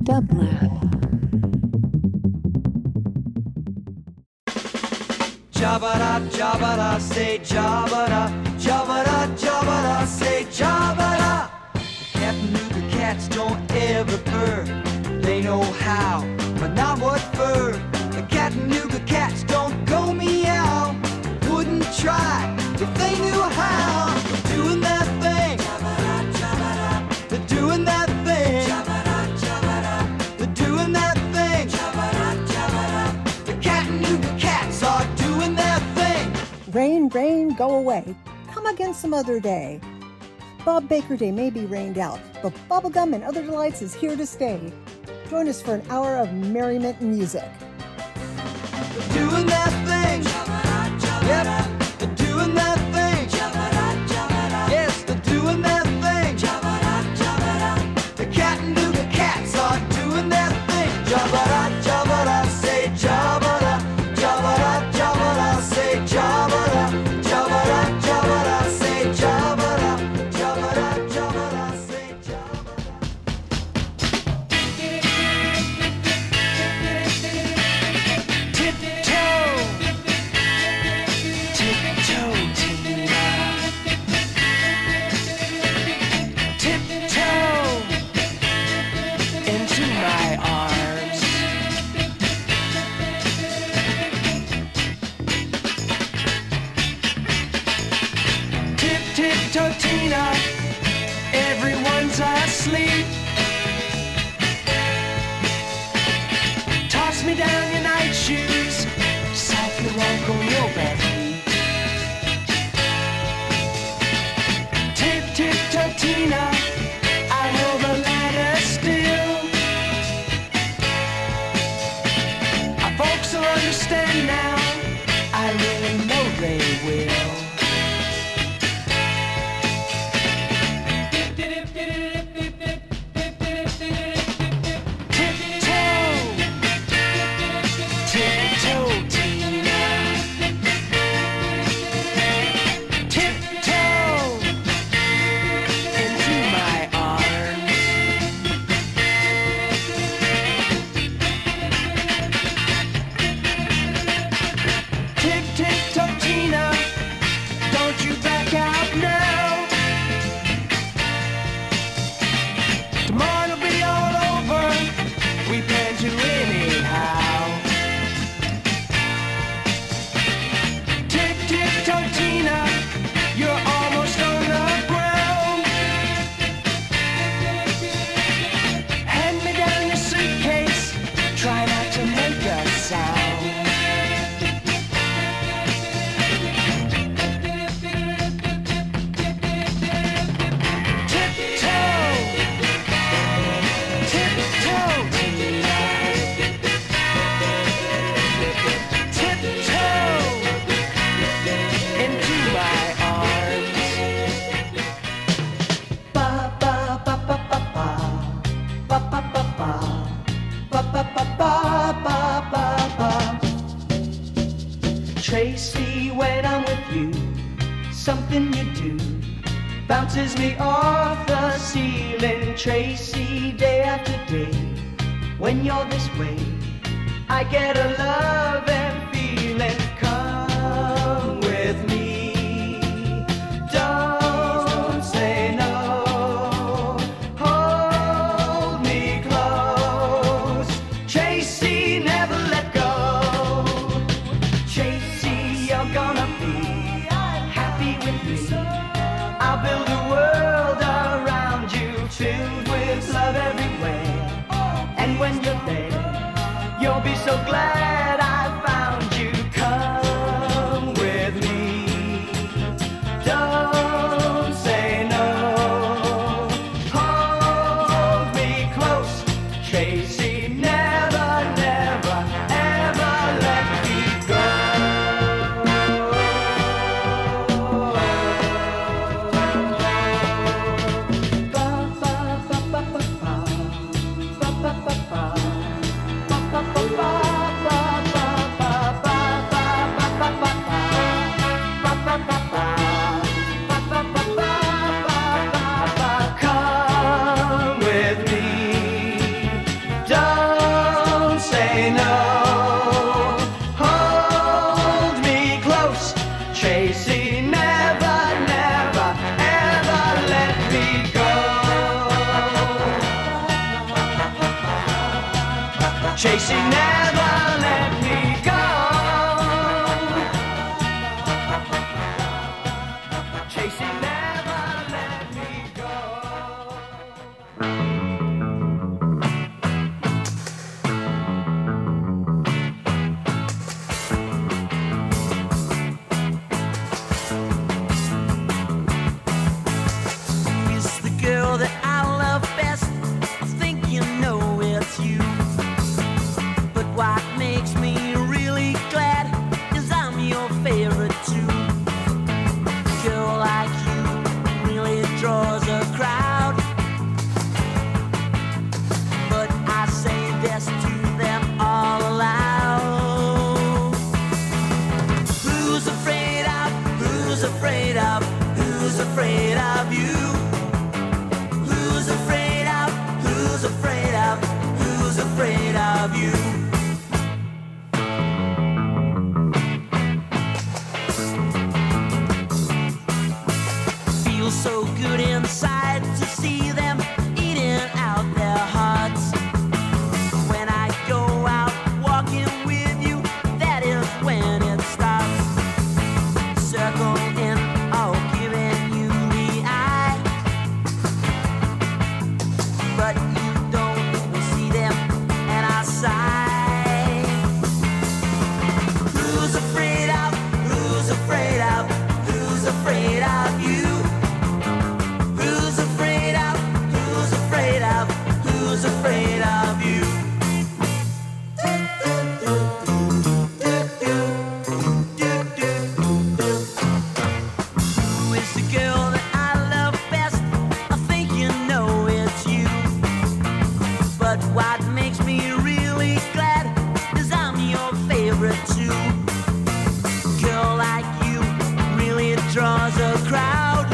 Dublab. Jabba-da, jabba-da, say jabba-da, jabba-da, jabba-da, say jabba-da. Chattanooga cats don't ever purr. They know how, but not what for. The Chattanooga cats don't go meow. Wouldn't try if they knew how. They're doing that thing. They're doing that thing. They're doing that thing. The Chattanooga cats are doing that thing. Rain, rain, go away. Come again some other day. Bob Baker Day may be rained out, but bubblegum and other delights is here to stay. Join us for an hour of merriment and music. They're doing that thing. Yep, they're doing that thing. Yes, they're doing that thing. The Chattanooga cats are doing that thing. Jabba-da, jabba-da, say jabba-da. Jabba-da, jabba-da, say jabba-da. Jabba-da, jabba-da, say jabba-da. Jabba-da, jabba-da, say jabba-da. Tina, everyone's asleep. Toss me down your night shoes, softly walk on your bare feet. Tip, tip, Tina, I hold the ladder still. Our folks will understand now, I really know they will. Tracy, when I'm with you, something you do bounces me off the ceiling. Tracy, day after day, when you're this way, I get a love and feeling. Come with me, don't say no, hold me close. Tracy, never let go. Tracy, you're gonna be happy with me. I'll build a world around you, filled with love everywhere. And when you're there, you'll be so glad I found you. Come with me, don't say no, hold me close. Tracy, never, never, ever let me go. Ba, ba, ba, ba, ba, ba, ba, ba, ba, ba, ba, ba, ba. Chasing never let me go. Chasing never let me go. It's the girl that I love best. I think you know it's you. But what makes me really glad is I'm your favorite too. A girl like you really draws a crowd. But I say this to them all aloud. Who's afraid of, who's afraid of, who's afraid of you? Who's afraid of, who's afraid of, who's afraid of you? Feels so good inside to see them eating out their hearts. When I go out walking with you, that is when it starts. Circle in, all giving you the eye. But you don't see them, and I sigh. Who's afraid of, who's afraid of, who's afraid of you? Who's afraid of, who's afraid of, who's afraid of you? Who is the girl that I love best? I think you know it's you. But what makes me really glad is I'm your favorite too. Girl like you really draws a crowd.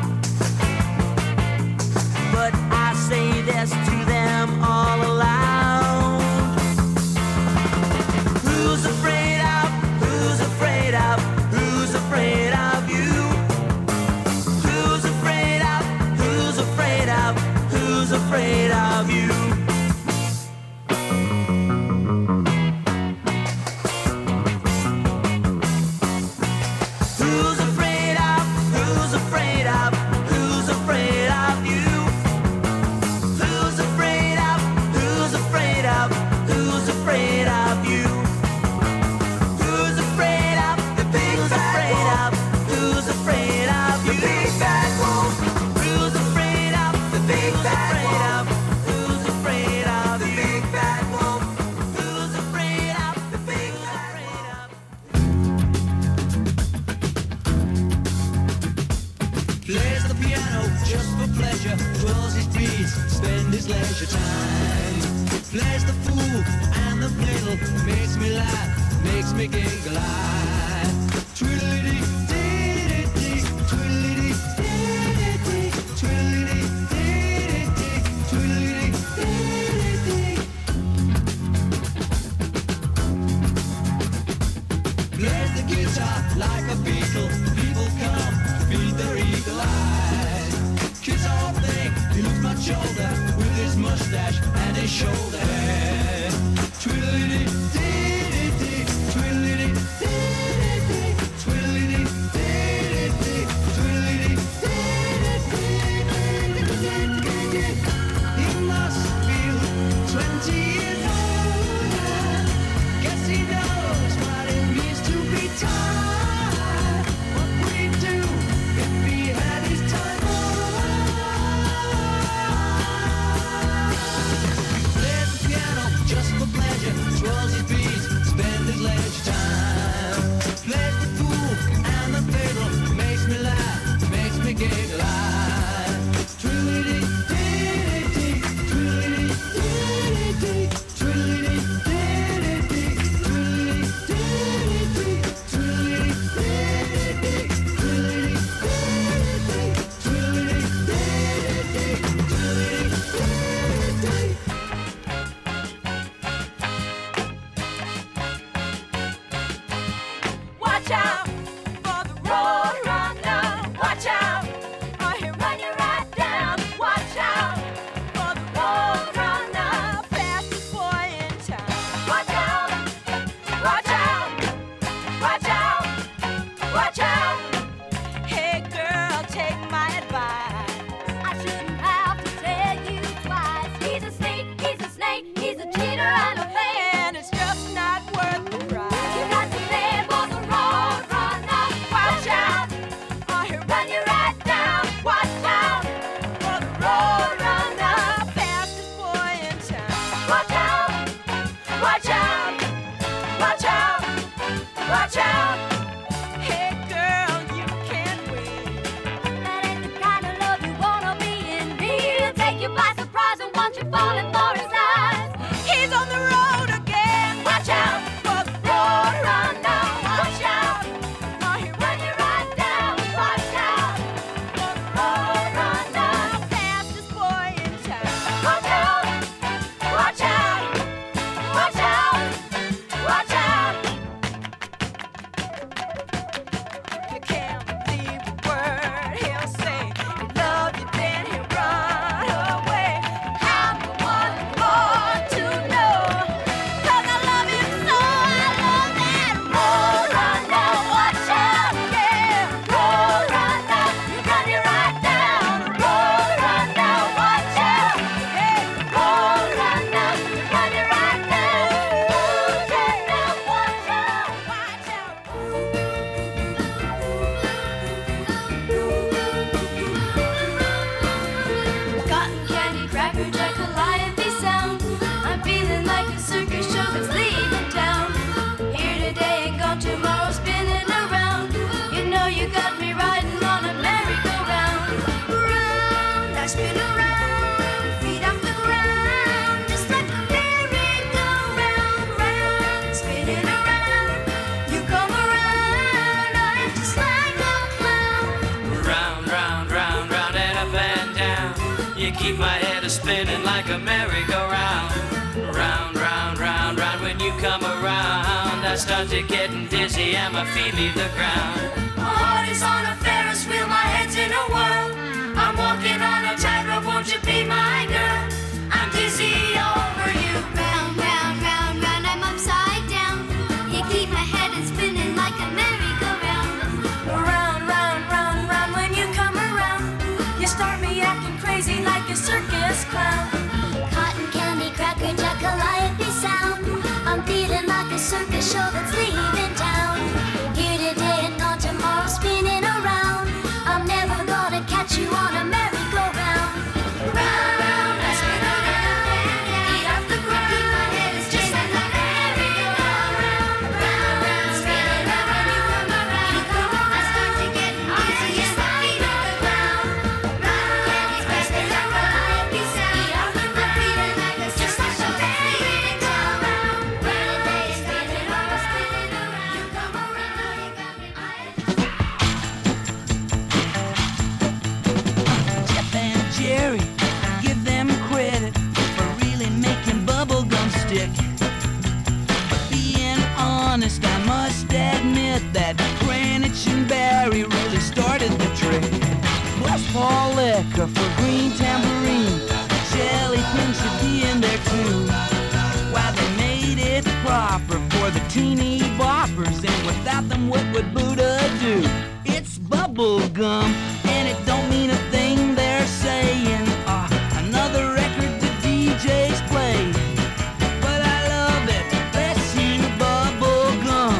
But I say this to them all aloud. Who's afraid of, who's afraid of, who's afraid of you? Who's afraid of, who's afraid of, who's afraid of you? Who's afraid of, who's afraid of, who's afraid of you? Who's afraid of, who's afraid of, who's afraid of you? Who's afraid of, the big afraid of, who's afraid of you? The big bad wolf. Who's afraid of, the big bad wolf? Who's afraid of the big bad wolf? Who's afraid of, the big afraid of? Plays the piano just for pleasure, twirls his beads, spend his leisure time. Plays the fool and the fiddle, makes me laugh, makes me giggle. Twiddly-dee-dee-dee-dee, twiddly-dee-dee-dee-dee, twiddly-dee-dee-dee-dee, twiddly-dee-dee-dee-dee. Plays the guitar like a beetle, people come to feed their eagle eye. Kids all think he looks much older with his mustache and his shoulder hair. Twiddly-dee-dee-dee-dee, twiddly-dee-dee-dee-dee, twiddly-dee-dee-dee-dee, twiddly-dee-dee-dee-dee-dee. He must feel 20 years older. Guess he knows what it means to be tired. What would he do if he had his time over? Plays the piano just for pleasure, twirls his beat. watch out. Hey girl, you can't win. That ain't the kind of love you wanna be in. He'll take you by surprise and want you falling for his eyes. He's on the road again. Watch out for the road runner. Watch out, or he'll run you right down. Watch out for the road runner, fastest boy in town. Watch out, watch out, watch out, watch out. You can't believe a word he'll say. He love you, then he'll run away. I'm the one born to know. 'Cause I love you so, I love that road runner. Watch out, yeah, road runner. He run you right down. Road runner, watch out, hey, road runner. He run you right down. Yeah, now watch out, watch out. Cotton candy, cracker jack, calliope sound. I'm feeling like a circus show that's leaving town. Here today and gone tomorrow, spinning around. You know you got me riding on a merry-go-round. Round, I spin around, feet off the ground, just like a merry-go-round. Round, spinning around, you come around, I'm just like a clown. Round, round, round, round and up and down. You keep my head a spinning like a merry-go-round. Round, round, round, round. When you come around, I start to getting dizzy and my feet leave the ground. My heart is on a Ferris wheel, my head's in a whirl. I'm walking on a tightrope, won't you be my girl? I'm dizzy over you. Round, round, round, round, I'm upside down. You keep my head spinning like a merry-go-round. Round, round, round, round, when you come around, you start me acting crazy like a circus clown. Cotton candy, cracker jack, calliope sound. I'm feeling like a circus show that's leaving town. Here today and gone tomorrow, spinning around. I'm never gonna catch you on a merry-go-round. Round, round, I spin around. Feet off the ground. Keep my head is just like a merry-go-round. Round, round, spinning around. You come around. You come around. I start to get dizzy and my feet on the ground. Round, candy, spinning around. Feet off the ground. I'm feeling like it's just like a merry-go-round. Round today, spinning around, spinning around. You come around, you got me. Jeff and Jerry, give them credit for really making bubblegum stick. But being honest, I must admit that Greenwich and Barry really started the trick. Plus Paul Liquor for green tambourine. Jelly things should be in there too. Why they made it proper for the teeny boppers, and without them what would Buddha do? It's bubblegum, and it don't mean a thing they're saying. Another record the DJs play, but I love it. Let's sing bubblegum.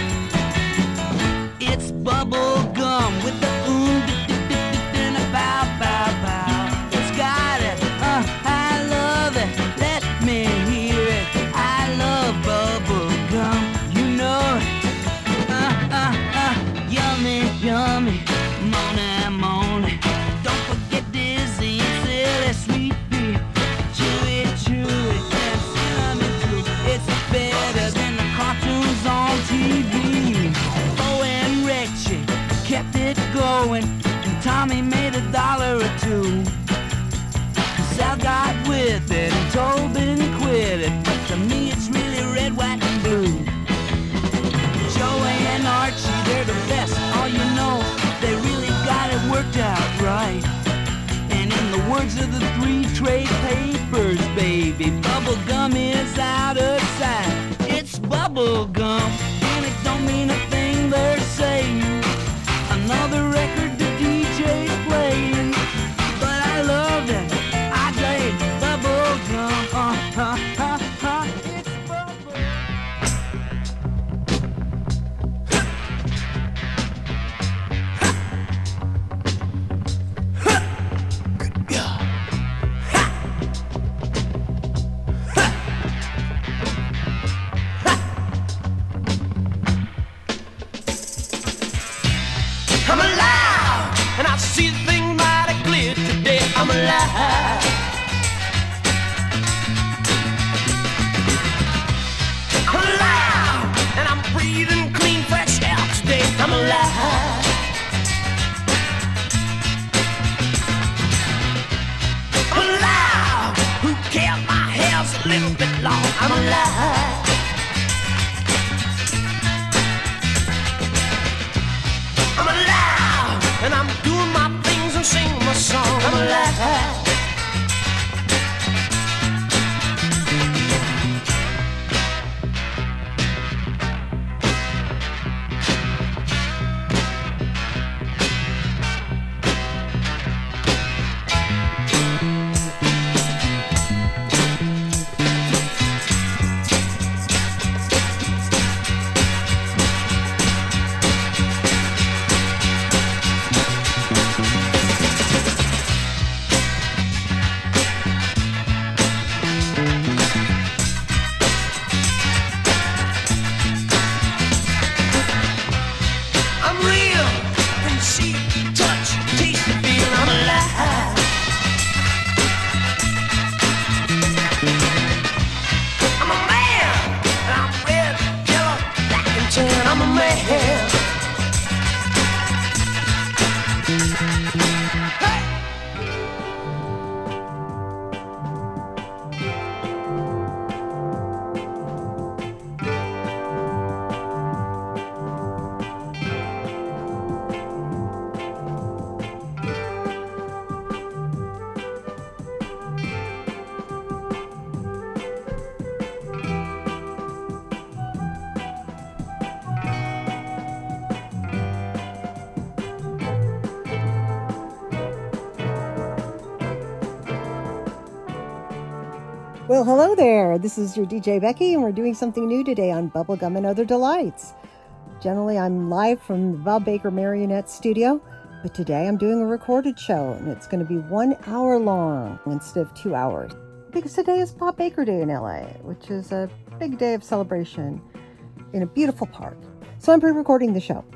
It's bubblegum with the and a bow, bow, bow. It's got it, I love it. Let me hear it. I love bubblegum, you know it. Yummy, yummy, money, money. Don't forget dizzy and silly sweet beef. Chewy, chewy, and yummy too. It's better than the cartoons on TV. Bo and Richie kept it going, and Tommy made $1 or $2. Sal got with it, and Tobin quit it. But to me, it's really red, white, and blue. Joey and Archie, they're the best. All you know, they really got it worked out right. And in the words of the 3 trade papers, baby, bubblegum is out of sight. It's bubblegum, and it don't mean a thing they're saying. Another record the DJ's playing, but I love it. I dig bubblegum. It's bubblegum. little bit long. I'm alive. I'm alive, and I'm doing my things and singing my song. I'm alive. Well, hello there. This is your DJ Becky, and we're doing something new today on Bubblegum and Other Delights. Generally, I'm live from the Bob Baker Marionette Studio, but today I'm doing a recorded show, and it's going to be 1 hour long instead of 2 hours. Because today is Bob Baker Day in LA, which is a big day of celebration in a beautiful park. So I'm pre-recording the show.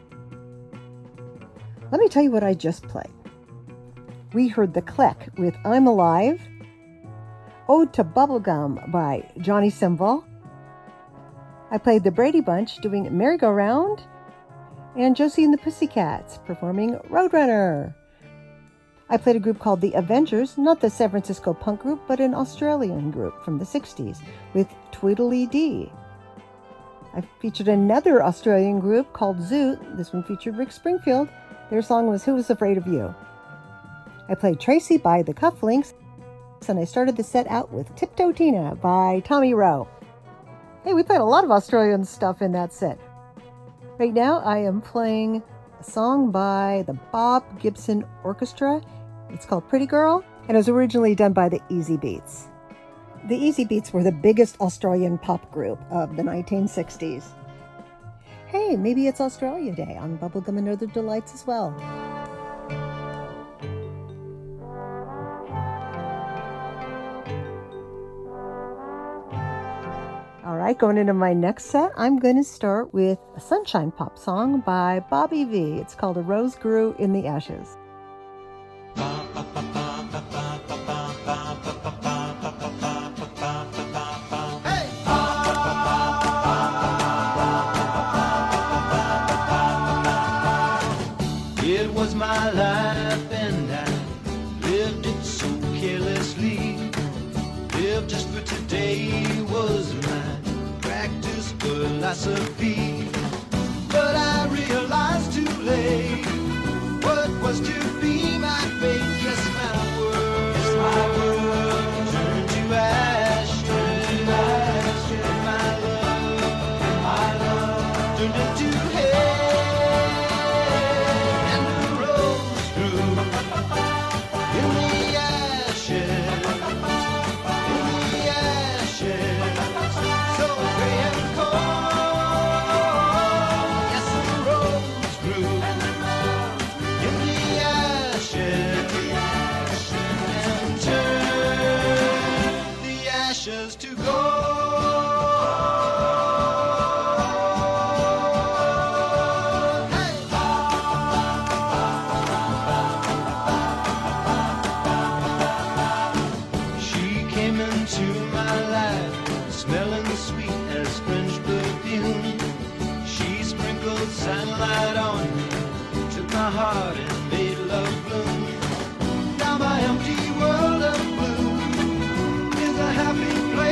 Let me tell you what I just played. We heard The Kleck with I'm Alive, Ode to Bubblegum by Johnny Simval. I played the Brady Bunch doing Merry-Go-Round, and Josie and the Pussycats performing Roadrunner. I played a group called The Avengers, not the San Francisco punk group, but an Australian group from the 60s with Tweedledee. I featured another Australian group called Zoot. This one featured Rick Springfield. Their song was Who Was Afraid of You? I played Tracy by the Cufflinks, and I started the set out with Tiptoe Tina by Tommy Rowe. Hey, we played a lot of Australian stuff in that set. Right now I am playing a song by the Bob Gibson Orchestra. It's called Pretty Girl, and it was originally done by the Easy Beats. The Easy Beats were the biggest Australian pop group of the 1960s. Hey, maybe it's Australia Day on Bubblegum and Other Delights as well. All right, going into my next set, I'm going to start with a sunshine pop song by Bobby V. It's called A Rose Grew in the Ashes. It was my life and I lived it so carelessly. Lived just for today was my practice philosophy. But I realized too late what was to be my fate. Yes, my world turned to ash, and my love turned into hell, and the rose grew in the ashes. To go. She came into my life smelling sweet as French perfume. She sprinkled sunlight on me, took my heart and made love bloom. Now my empty world of blue is a happy place.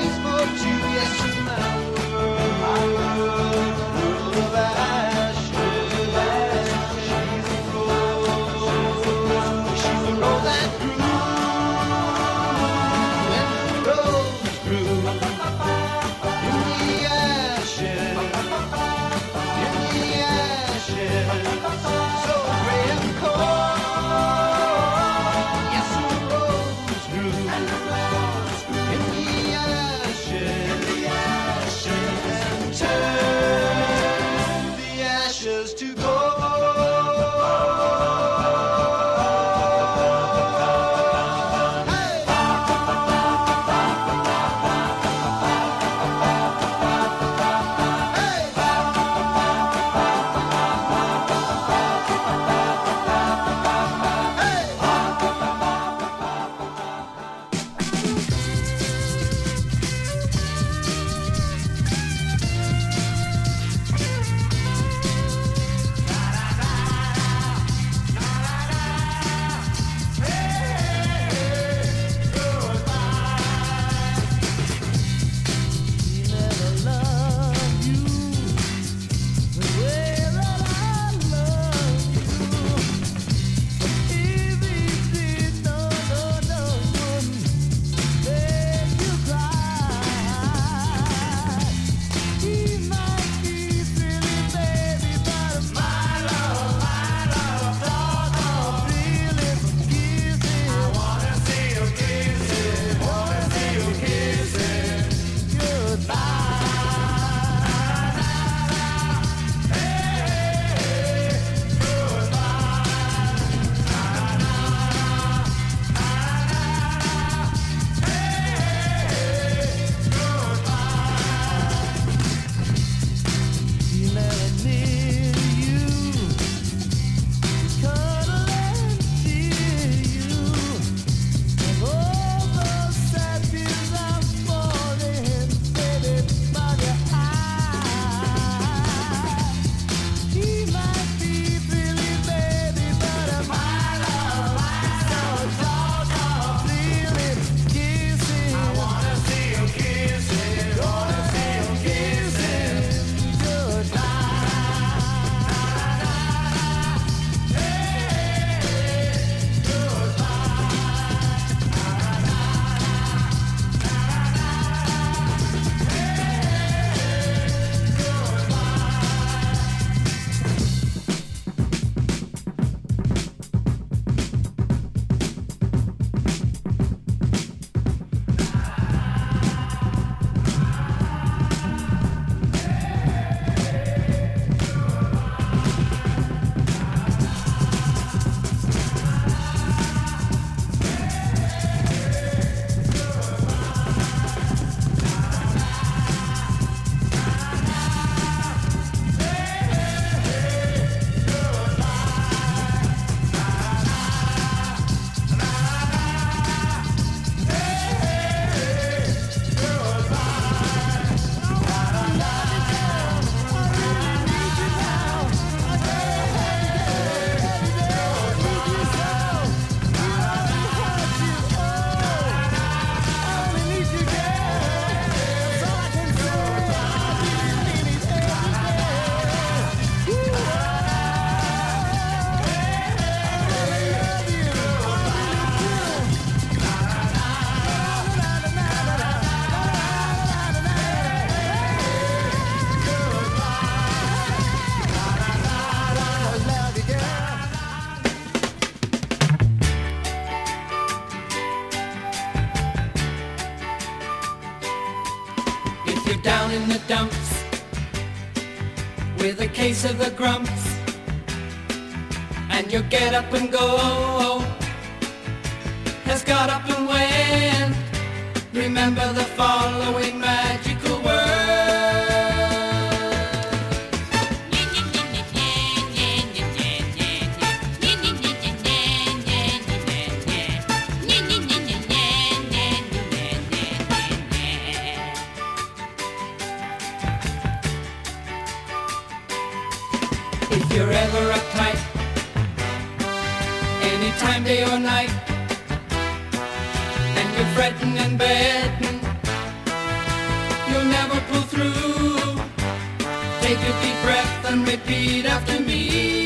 If you're down in the dumps with a case of the grumps and your get up and go has got up and went, remember the following magical words. If you're ever uptight, anytime, day or night, and you're fretting and betting you'll never pull through, take a deep breath and repeat after me.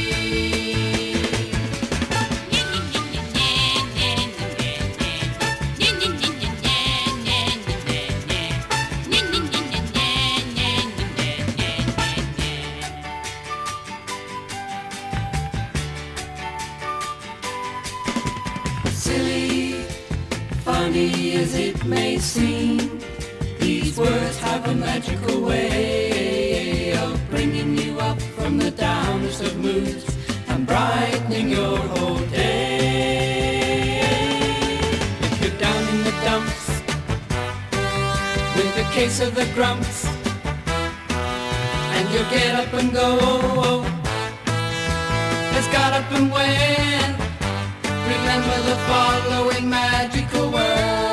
Silly, funny as it may seem, these words have a magical way of bringing you up from the downest of moods and brightening your whole day. If you're down in the dumps with a case of the grumps and you get up and go, has got up and went, remember the following magical words.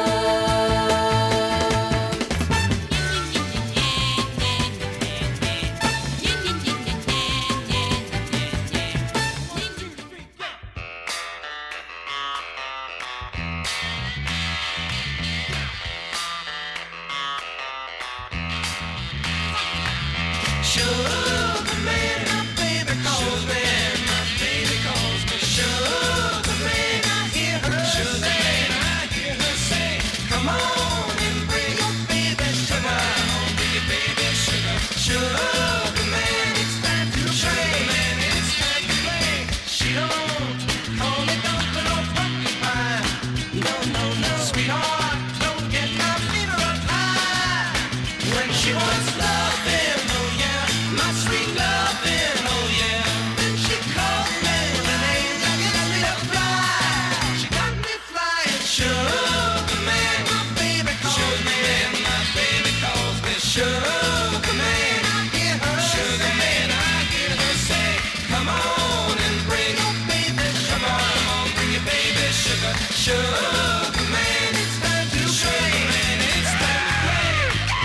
Sugar man, my baby calls me. My baby calls me. Sugar man, I hear her say. I hear her say, come on and bring your baby sugar. Come on, bring your baby sugar. Sugar man, it's time to play. Man, it's time to play. She don't call me dumpling or porcupine. No, no, no, sweetheart, don't get my fever up high. When she wants loving, oh yeah, my sweet loving, oh yeah. Then she called me with a name that gets me to fly. She got me flying. Sugar man, my baby calls me. My baby calls me. Sugar man, I hear her. Sugar man, I hear her say, come on and bring your baby sugar. Come on, bring your baby sugar. Sugar man, it's time to play. Sugar man, it's time to play.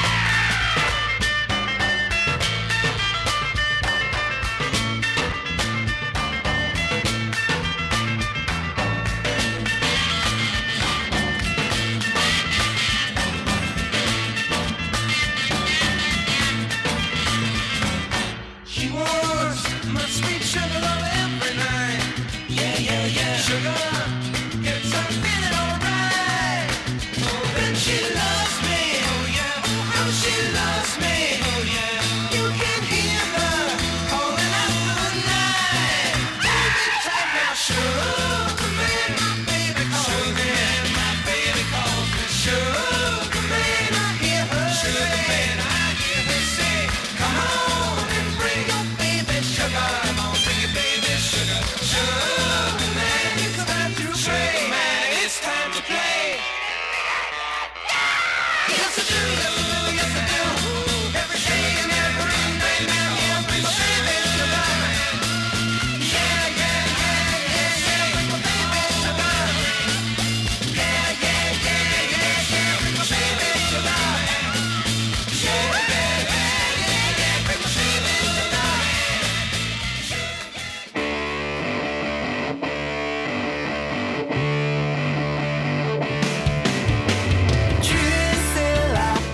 She wants my sweet sugar love every night. Yeah, yeah, yeah. Sugar gets her feeling alright. Oh, then she loves me. Oh, yeah. Oh, how she loves me. Oh, yeah. You can hear her calling out through the night. Baby, time now, sugar man, my baby calls me. My baby calls me. Sugar man, I hear her. Sugar man, I hear her say, come on and bring your baby sugar. Come on, bring your baby sugar. Sugar man, it's time to play. Sugar man, it's time to play. Yes, I do, yes, I do, yes, I do. Every day and every night now, yeah, bring my baby sugar. Yeah, yeah, yeah, yeah, yeah, bring my baby sugar. Yeah, yeah, yeah, yeah, yeah, bring my baby sugar. Yeah, yeah, yeah, yeah, yeah, bring my baby sugar. Tu sais la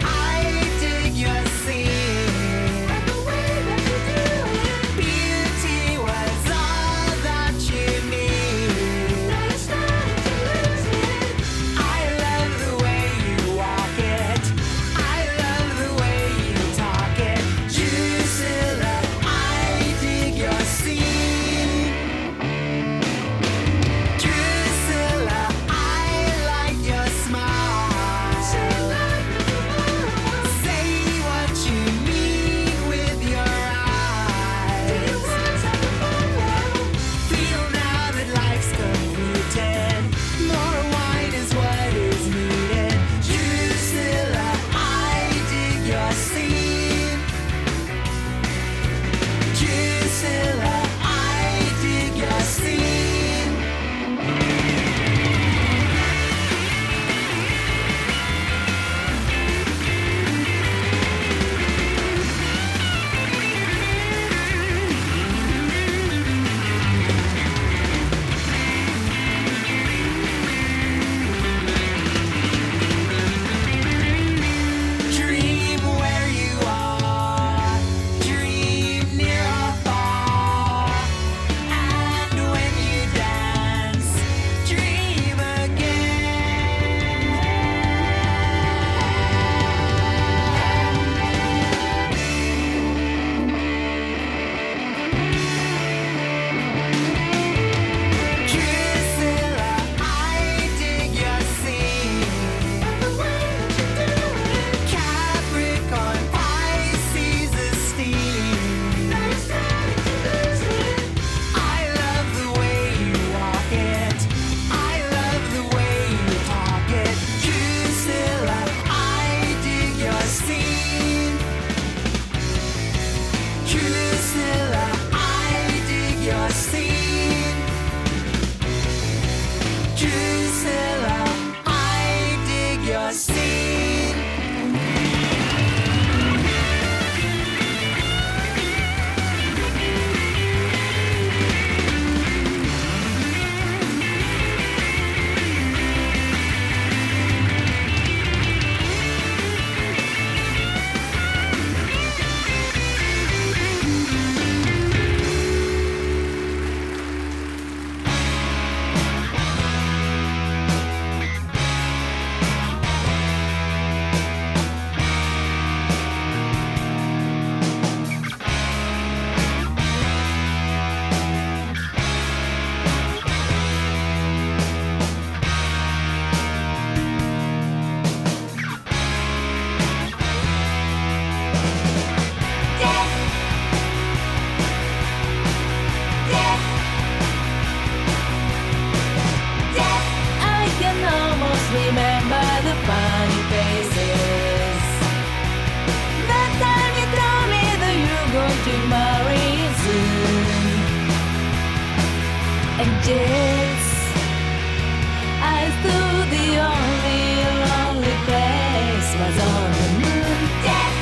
and jets. I thought the only lonely place was on the moon. Death,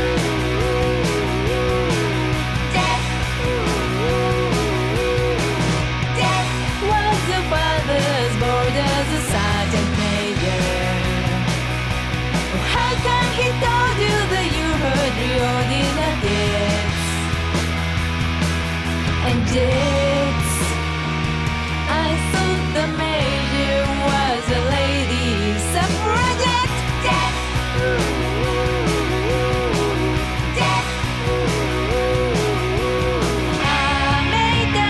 death, death was the father's board as a sergeant major. How come he told you that you heard the ordinary deaths and jets? I thought the major was a lady suffragette. Death, death. America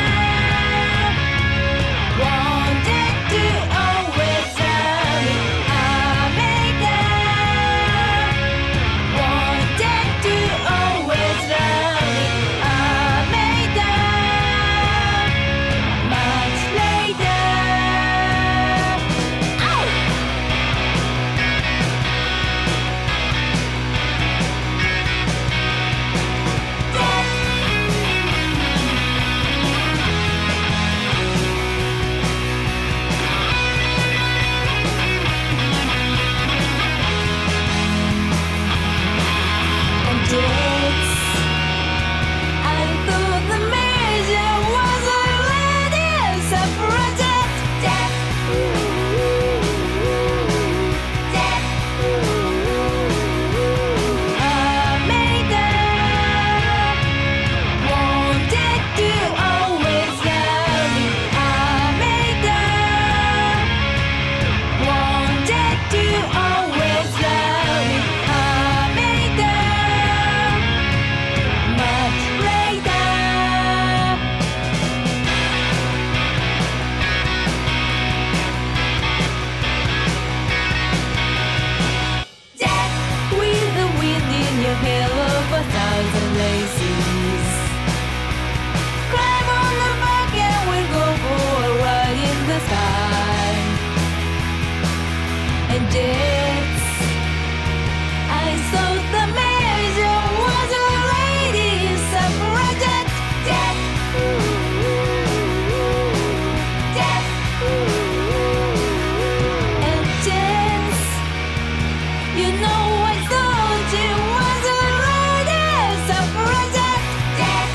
wanted to always love me. America wanted to always love me. America much later. Ow! And jets. I thought the major was a lady suffragette. Death, death. America wanted to always love me. America wanted to always love me. America much later. Death with the wind in your hair of 1,000 laces. Climb on the back and we'll go for a ride in the sky. And jets. I thought the major was a lady suffragette. Death, death. And jets. You know I thought you was a lady suffragette. Death.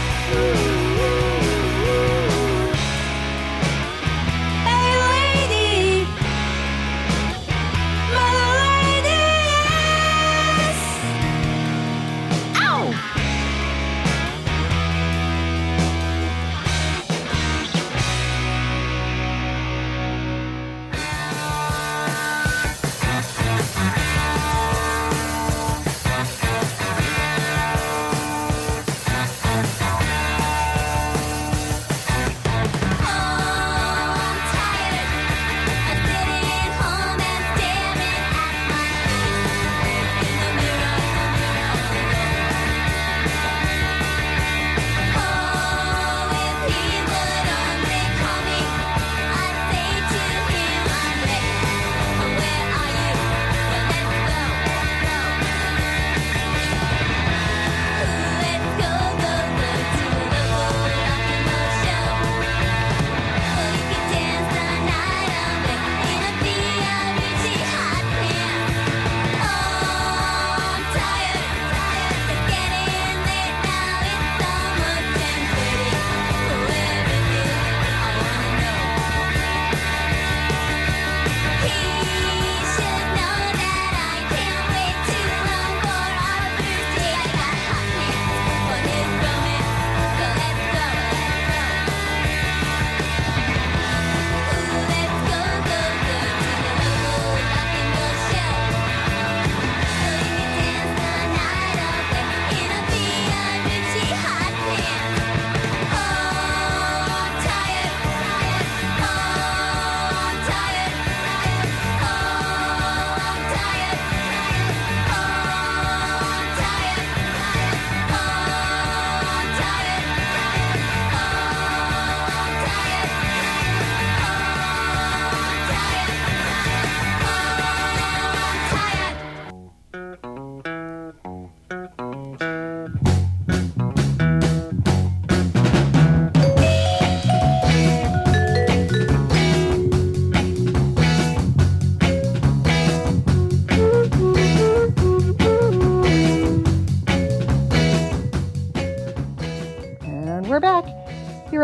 Hey lady, my lady, yes. Ow!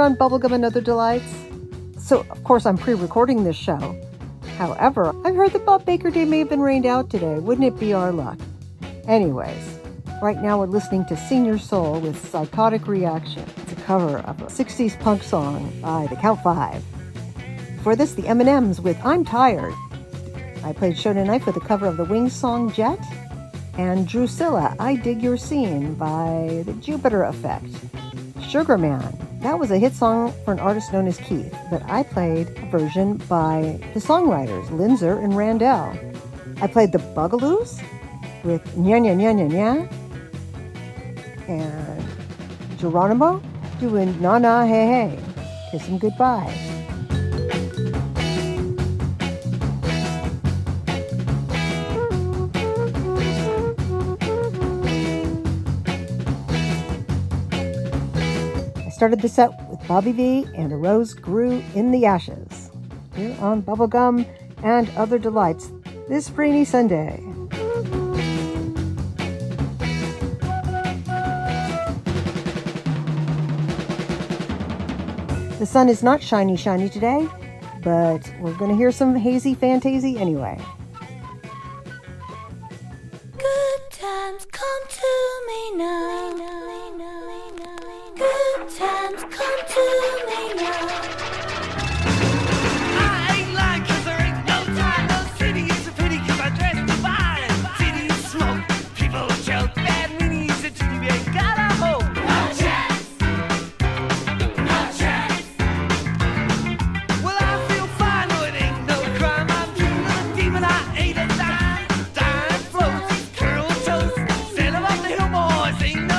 on Bubblegum and Other Delights. So, of course, I'm pre-recording this show. However, I've heard that Bob Baker Day may have been rained out today. Wouldn't it be our luck? Anyways, right now we're listening to Senior Soul with Psychotic Reaction. It's a cover of a 60s punk song by the Count Five. Before this, the M&Ms with I'm Tired. I played Show Tonight with a cover of the Wings song Jet. And Drusilla, I Dig Your Scene by the Jupiter Effect. Sugar Man. That was a hit song for an artist known as Keith, but I played a version by the songwriters Linzer and Randell. I played the Bugaloos with Nya Nya Nya Nya Nya and Geronimo doing Na Na Hey Hey. Kiss 'em goodbye. Started the set with Bobby V and A Rose Grew in the Ashes. Here on Bubblegum and Other Delights this rainy Sunday. The sun is not shiny today, but we're going to hear some hazy fantasy anyway. Good times come to me now. Good times come to me now. I ain't lying 'cause there ain't no time. No city is a pity 'cause I dress divine. City is smoke, people choke. Bad meanies that you ain't got a hope. No chance. No chance. Well, I feel fine, no, it ain't no crime. I'm dreaming of a demon, I ain't a dime. Dime floats, curl toast. Sail 'em up the hill, boys, ain't no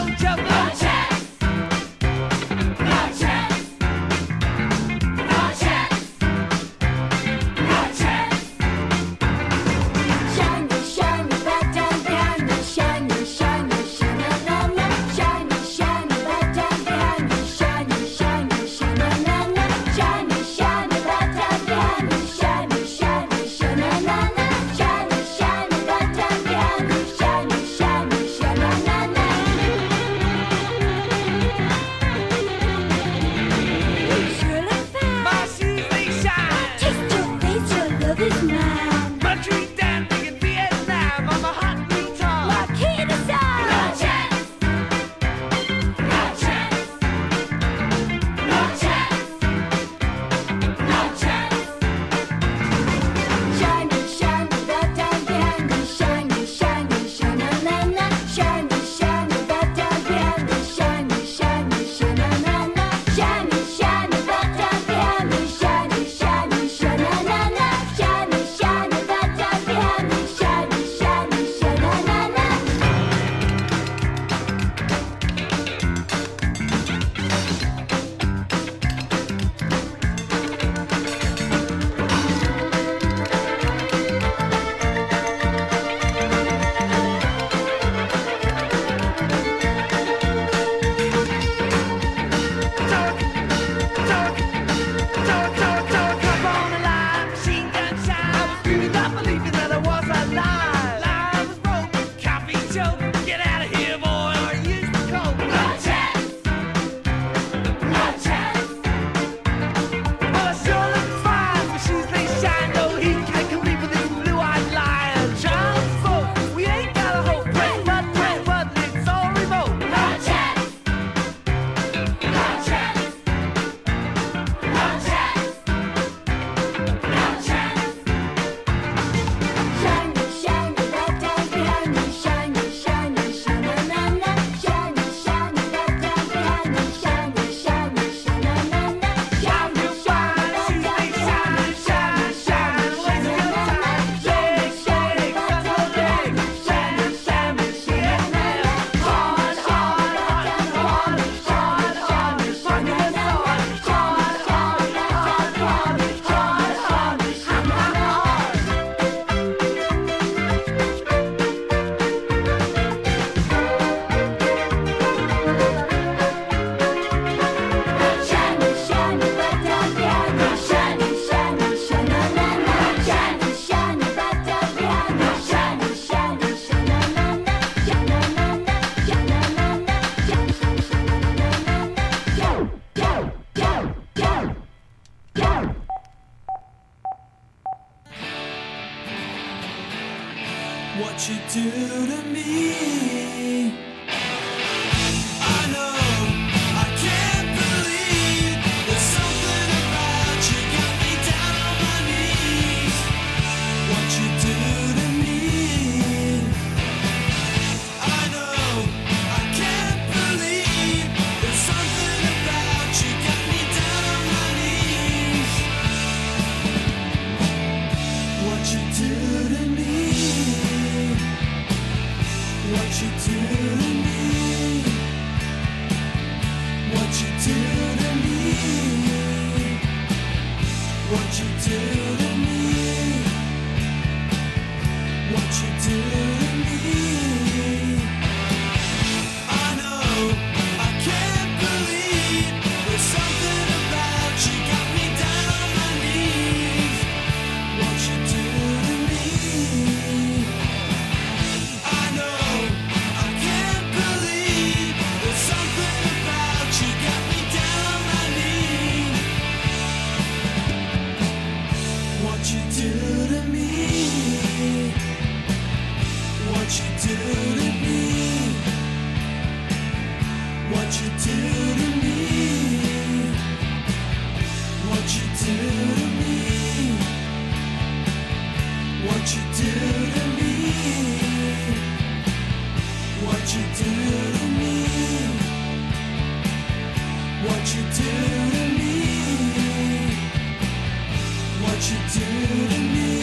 you do to me. I know I can't believe there's something about you got me down on my knees. What you do to me. I know I can't believe there's something about you got me down on my knees. What you do to me. What you do to me. What you do to me. What you do to me. What you do to me. I know I can't believe there's something about you got me down on my knees. What you do to me. I know I can't believe there's something about you got me down on my knees. What you do to me. What you do to me. What you do to me. What you do to me. What you do to me. What you do to me. What you do to me. What you do to me.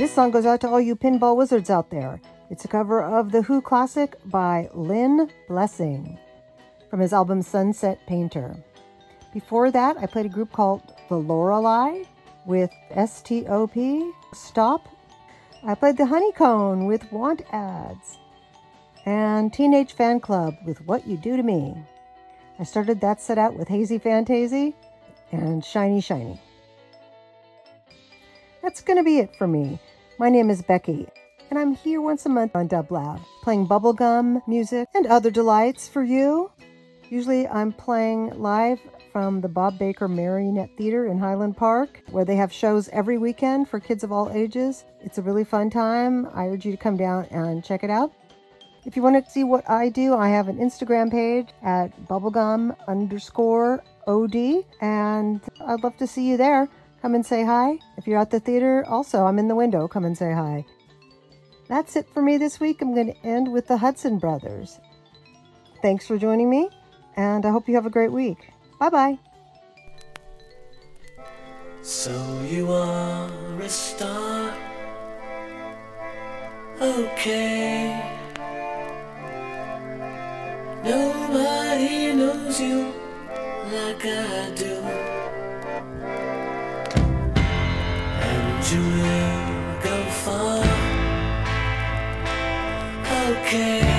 This song goes out to all you pinball wizards out there. It's a cover of the Who classic by Lynn Blessing from his album Sunset Painter. Before that, I played a group called The Lorelei with S-T-O-P, Stop. I played The Honeycone with Want Ads. And Teenage Fan Club with What You Do to Me. I started that set out with Hazy Fantasy and Shiny Shiny. That's going to be it for me. My name is Becky, and I'm here once a month on Dub Lab, playing bubblegum music and other delights for you. Usually I'm playing live from the Bob Baker Marionette Theater in Highland Park, where they have shows every weekend for kids of all ages. It's a really fun time. I urge you to come down and check it out. If you want to see what I do, I have an Instagram page at bubblegum_OD, and I'd love to see you there. Come and say hi. If you're at the theater, also, I'm in the window. Come and say hi. That's it for me this week. I'm going to end with the Hudson Brothers. Thanks for joining me, and I hope you have a great week. Bye-bye. So you are a star, okay. Nobody knows you like I do, and you will go far, okay.